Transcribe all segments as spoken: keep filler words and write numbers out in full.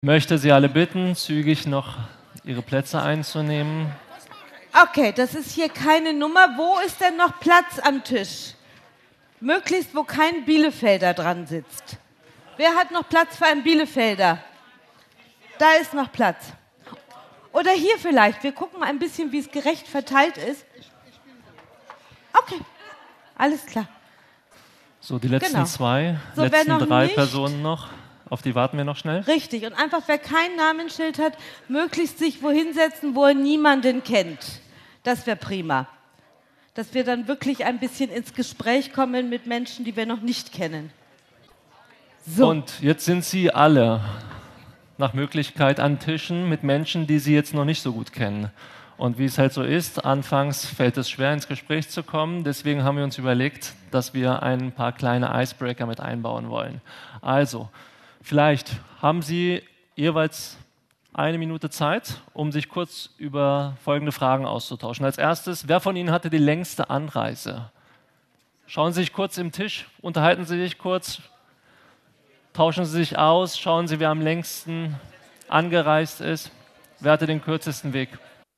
Möchte Sie alle bitten, zügig noch Ihre Plätze einzunehmen. Okay, das ist hier keine Nummer. Wo ist denn noch Platz am Tisch? Möglichst, wo kein Bielefelder dran sitzt. Wer hat noch Platz für einen Bielefelder? Da ist noch Platz. Oder hier vielleicht. Wir gucken mal ein bisschen, wie es gerecht verteilt ist. Okay, alles klar. So, die letzten Genau. zwei, So, wer letzten noch drei nicht- Personen noch. Auf die warten wir noch schnell. Richtig. Und einfach, wer kein Namensschild hat, möglichst sich wohin setzen, wo er niemanden kennt. Das wäre prima. Dass wir dann wirklich ein bisschen ins Gespräch kommen mit Menschen, die wir noch nicht kennen. So. Und jetzt sind Sie alle nach Möglichkeit an Tischen mit Menschen, die Sie jetzt noch nicht so gut kennen. Und wie es halt so ist, anfangs fällt es schwer, ins Gespräch zu kommen. Deswegen haben wir uns überlegt, dass wir ein paar kleine Icebreaker mit einbauen wollen. Also, vielleicht haben Sie jeweils eine Minute Zeit, um sich kurz über folgende Fragen auszutauschen. Als erstes, wer von Ihnen hatte die längste Anreise? Schauen Sie sich kurz im Tisch, unterhalten Sie sich kurz, tauschen Sie sich aus, schauen Sie, wer am längsten angereist ist. Wer hatte den kürzesten Weg?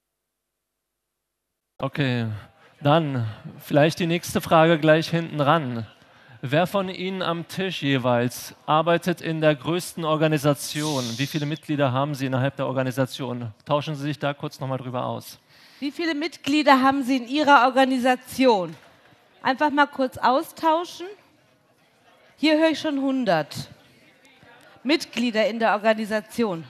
Okay, dann vielleicht die nächste Frage gleich hinten ran. Wer von Ihnen am Tisch jeweils arbeitet in der größten Organisation? Wie viele Mitglieder haben Sie innerhalb der Organisation? Tauschen Sie sich da kurz nochmal drüber aus. Wie viele Mitglieder haben Sie in Ihrer Organisation? Einfach mal kurz austauschen. Hier höre ich schon hundert Mitglieder in der Organisation.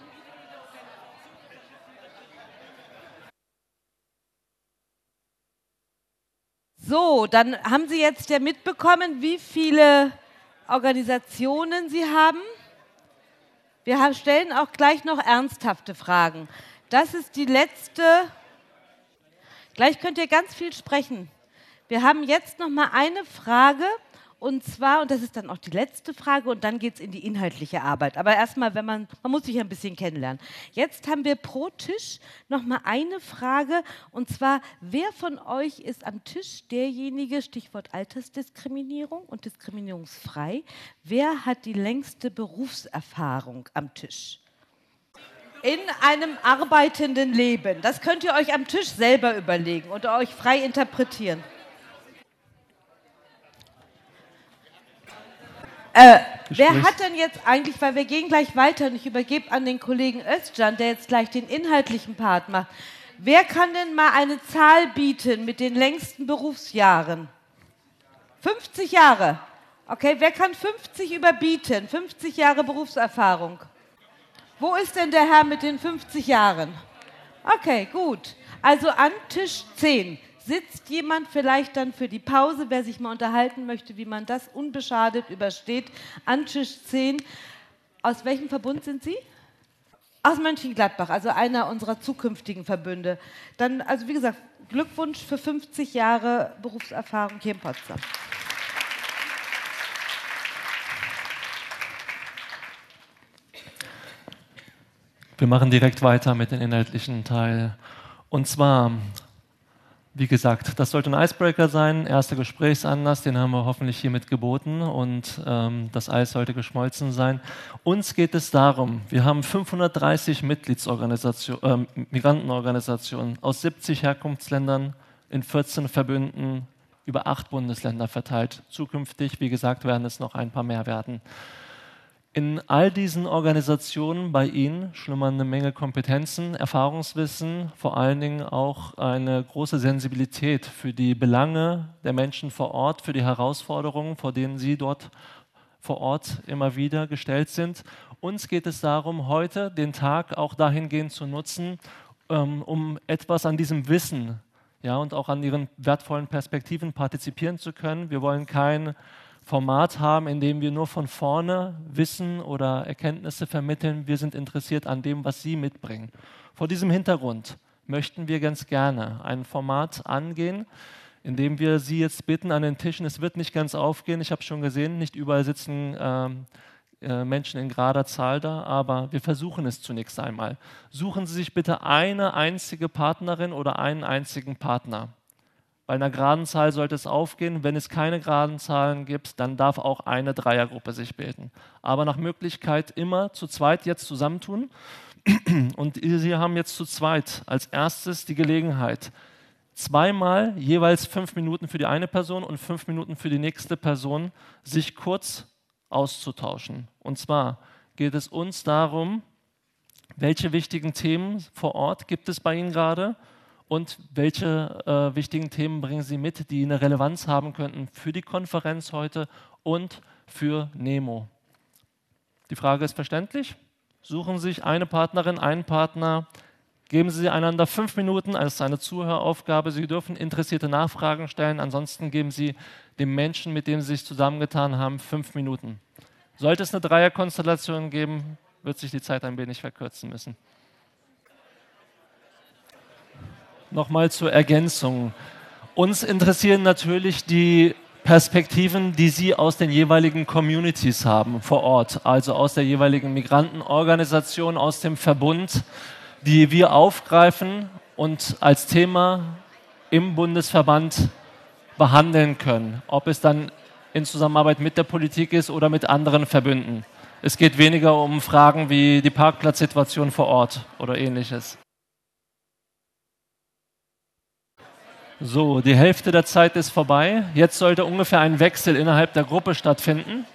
So, dann haben Sie jetzt ja mitbekommen, wie viele Organisationen Sie haben. Wir haben, stellen auch gleich noch ernsthafte Fragen. Das ist die letzte. Gleich könnt ihr ganz viel sprechen. Wir haben jetzt noch mal eine Frage, und zwar, und das ist dann auch die letzte Frage, und dann geht es in die inhaltliche Arbeit. Aber erstmal, wenn man, man muss sich ein bisschen kennenlernen. Jetzt haben wir pro Tisch noch mal eine Frage, und zwar, wer von euch ist am Tisch derjenige, Stichwort Altersdiskriminierung und diskriminierungsfrei, wer hat die längste Berufserfahrung am Tisch? In einem arbeitenden Leben. Das könnt ihr euch am Tisch selber überlegen und euch frei interpretieren. Äh, wer hat denn jetzt eigentlich, weil wir gehen gleich weiter und ich übergebe an den Kollegen Özcan, der jetzt gleich den inhaltlichen Part macht. Wer kann denn mal eine Zahl bieten mit den längsten Berufsjahren? fünfzig Jahre. Okay, wer kann fünfzig überbieten? fünfzig Jahre Berufserfahrung. Wo ist denn der Herr mit den fünfzig Jahren? Okay, gut. Also an Tisch zehn. Sitzt jemand vielleicht dann für die Pause, wer sich mal unterhalten möchte, wie man das unbeschadet übersteht, an Tisch zehn. Aus welchem Verbund sind Sie? Aus Mönchengladbach, also einer unserer zukünftigen Verbünde. Dann, also wie gesagt, Glückwunsch für fünfzig Jahre Berufserfahrung hier in Potsdam. Wir machen direkt weiter mit dem inhaltlichen Teil. Und zwar, wie gesagt, das sollte ein Icebreaker sein, erster Gesprächsanlass, den haben wir hoffentlich hiermit geboten und ähm, das Eis sollte geschmolzen sein. Uns geht es darum, wir haben fünfhundertdreißig Mitgliedsorganisationen, äh, Migrantenorganisationen aus siebzig Herkunftsländern in vierzehn Verbünden über acht Bundesländer verteilt. Zukünftig, wie gesagt, werden es noch ein paar mehr werden. In all diesen Organisationen bei Ihnen schlummern eine Menge Kompetenzen, Erfahrungswissen, vor allen Dingen auch eine große Sensibilität für die Belange der Menschen vor Ort, für die Herausforderungen, vor denen Sie dort vor Ort immer wieder gestellt sind. Uns geht es darum, heute den Tag auch dahingehend zu nutzen, um etwas an diesem Wissen, ja, und auch an Ihren wertvollen Perspektiven partizipieren zu können. Wir wollen kein Format haben, in dem wir nur von vorne Wissen oder Erkenntnisse vermitteln. Wir sind interessiert an dem, was Sie mitbringen. Vor diesem Hintergrund möchten wir ganz gerne ein Format angehen, in dem wir Sie jetzt bitten an den Tischen. Es wird nicht ganz aufgehen, ich habe schon gesehen, nicht überall sitzen ähm, äh, Menschen in gerader Zahl da, aber wir versuchen es zunächst einmal. Suchen Sie sich bitte eine einzige Partnerin oder einen einzigen Partner. Bei einer geraden Zahl sollte es aufgehen. Wenn es keine geraden Zahlen gibt, dann darf auch eine Dreiergruppe sich bilden. Aber nach Möglichkeit immer zu zweit jetzt zusammentun. Und Sie haben jetzt zu zweit als erstes die Gelegenheit, zweimal jeweils fünf Minuten für die eine Person und fünf Minuten für die nächste Person sich kurz auszutauschen. Und zwar geht es uns darum, welche wichtigen Themen vor Ort gibt es bei Ihnen gerade und welche äh, wichtigen Themen bringen Sie mit, die eine Relevanz haben könnten für die Konferenz heute und für Nemo. Die Frage ist verständlich? Suchen Sie sich eine Partnerin, einen Partner, geben Sie einander fünf Minuten als eine Zuhöraufgabe. Sie dürfen interessierte Nachfragen stellen, ansonsten geben Sie dem Menschen, mit dem Sie sich zusammengetan haben, fünf Minuten. Sollte es eine Dreierkonstellation geben, wird sich die Zeit ein wenig verkürzen müssen. Nochmal zur Ergänzung. Uns interessieren natürlich die Perspektiven, die Sie aus den jeweiligen Communities haben vor Ort, also aus der jeweiligen Migrantenorganisation, aus dem Verbund, die wir aufgreifen und als Thema im Bundesverband behandeln können, ob es dann in Zusammenarbeit mit der Politik ist oder mit anderen Verbünden. Es geht weniger um Fragen wie die Parkplatzsituation vor Ort oder ähnliches. So, die Hälfte der Zeit ist vorbei. Jetzt sollte ungefähr ein Wechsel innerhalb der Gruppe stattfinden.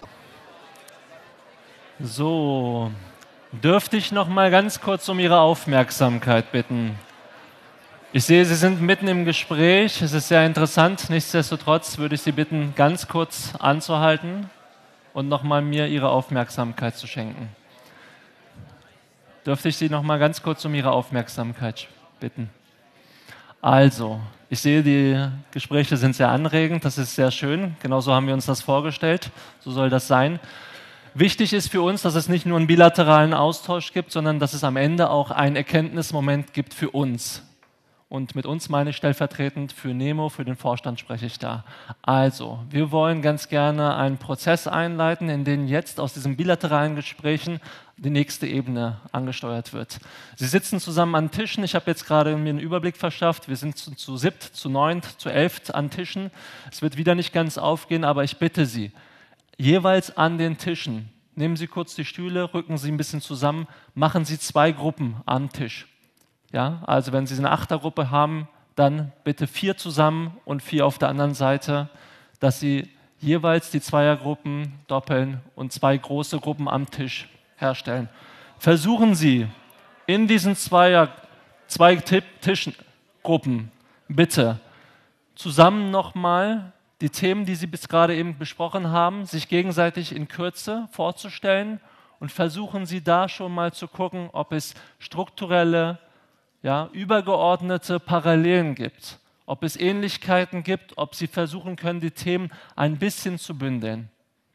So, dürfte ich noch mal ganz kurz um Ihre Aufmerksamkeit bitten. Ich sehe, Sie sind mitten im Gespräch. Es ist sehr interessant. Nichtsdestotrotz würde ich Sie bitten, ganz kurz anzuhalten und noch mal mir Ihre Aufmerksamkeit zu schenken. Dürfte ich Sie noch mal ganz kurz um Ihre Aufmerksamkeit bitten? Also, ich sehe, die Gespräche sind sehr anregend, das ist sehr schön. Genauso haben wir uns das vorgestellt, so soll das sein. Wichtig ist für uns, dass es nicht nur einen bilateralen Austausch gibt, sondern dass es am Ende auch einen Erkenntnismoment gibt für uns. Und mit uns meine ich stellvertretend für Nemo, für den Vorstand spreche ich da. Also, wir wollen ganz gerne einen Prozess einleiten, in dem jetzt aus diesen bilateralen Gesprächen die nächste Ebene angesteuert wird. Sie sitzen zusammen an Tischen. Ich habe jetzt gerade mir einen Überblick verschafft. Wir sind zu, zu siebt, zu neunt, zu elft an Tischen. Es wird wieder nicht ganz aufgehen, aber ich bitte Sie, jeweils an den Tischen, nehmen Sie kurz die Stühle, rücken Sie ein bisschen zusammen, machen Sie zwei Gruppen am Tisch. Ja, also wenn Sie eine Achtergruppe haben, dann bitte vier zusammen und vier auf der anderen Seite, dass Sie jeweils die Zweiergruppen doppeln und zwei große Gruppen am Tisch herstellen. Versuchen Sie in diesen Zweier, zwei Tischgruppen bitte zusammen nochmal die Themen, die Sie bis gerade eben besprochen haben, sich gegenseitig in Kürze vorzustellen und versuchen Sie da schon mal zu gucken, ob es strukturelle, ja, übergeordnete Parallelen gibt, ob es Ähnlichkeiten gibt, ob Sie versuchen können, die Themen ein bisschen zu bündeln.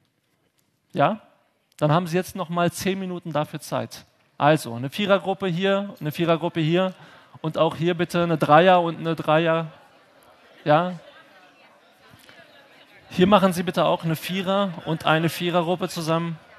Ja? Dann haben Sie jetzt noch mal zehn Minuten dafür Zeit. Also eine Vierergruppe hier, eine Vierergruppe hier und auch hier bitte eine Dreier und eine Dreier. Ja? Hier machen Sie bitte auch eine Vierer und eine Vierergruppe zusammen.